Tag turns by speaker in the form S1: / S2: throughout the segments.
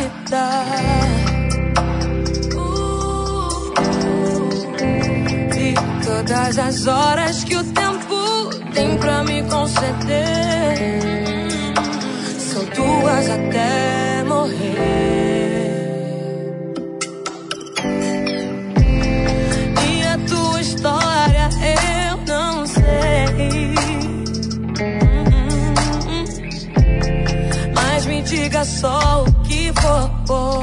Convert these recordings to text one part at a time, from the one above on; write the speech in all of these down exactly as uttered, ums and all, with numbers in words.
S1: dar. E todas as horas que o tempo tem pra me conceder são tuas até morrer. E a tua história eu não sei, mas me diga só o que for bom.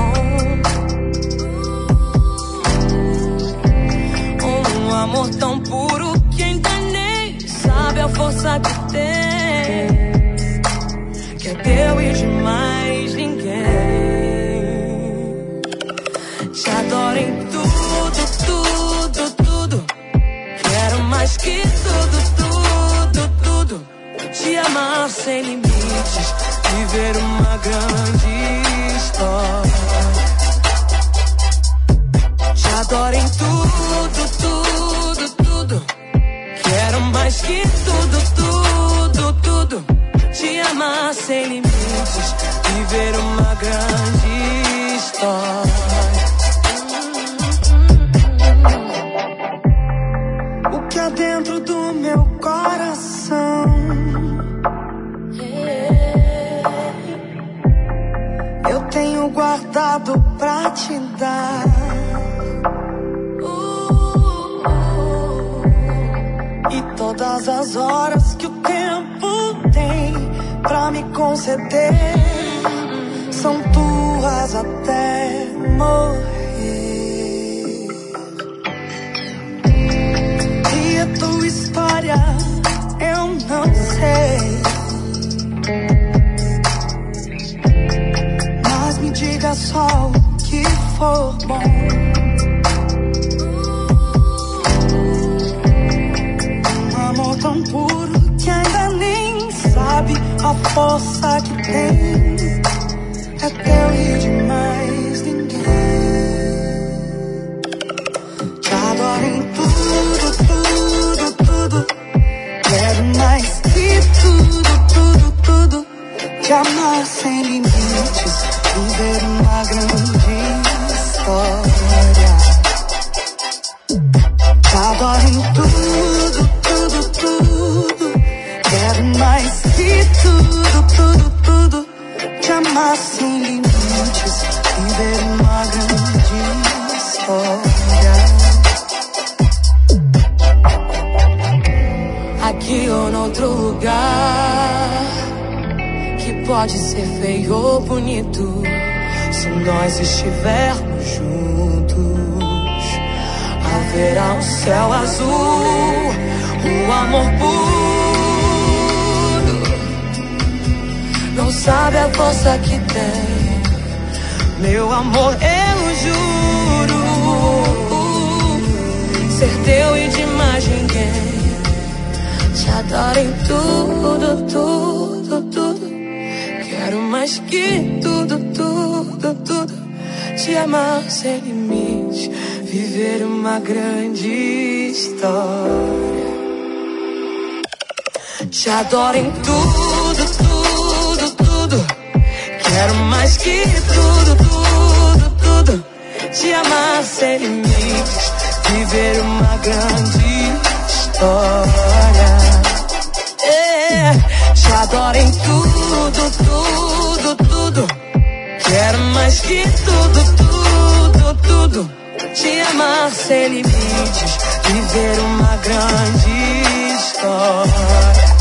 S1: Um amor tão puro que ainda nem sabe a força que tem, que é teu e de mais ninguém. Te adoro em tudo, tudo, tudo. Quero mais que tudo, tudo, tudo. Te amar sem limites, viver uma grande história. Te adoro em tudo, tudo, tudo. Quero mais que tudo, tudo, tudo. Te amar sem limites, viver uma grande história. O que há dentro do meu coração eu tenho guardado pra te dar. E todas as horas que o tempo tem pra me conceder são tuas até morrer. E a tua história eu não sei, mas me diga só o que for bom. Amor tão puro que ainda nem sabe a força que tem, é teu e de mais ninguém. Te adoro em tudo, tudo, tudo. Quero mais que tudo, tudo, tudo. Te amar sem limites, viver uma grande história. Te adoro em tudo, tudo, tudo. Quero mais que tudo, tudo, tudo. Te amar sem limites, viver uma grande história. Aqui ou noutro lugar, que pode ser feio ou bonito, se nós estivermos juntos, haverá um céu azul, um amor puro. Não sabe a força que tem, meu amor, eu juro, ser teu e de mais ninguém. Te adoro em tudo, tudo, tudo. Quero mais que tudo, tudo, tudo. Te amar sem limite, viver uma grande história. Te adoro em tudo, tudo, tudo. Quero mais que tudo, tudo, tudo. Te amar sem limites, viver uma grande história. É, te adoro em tudo, tudo, tudo. Quero mais que tudo, tudo, tudo. Te amar sem limites, viver uma grande história.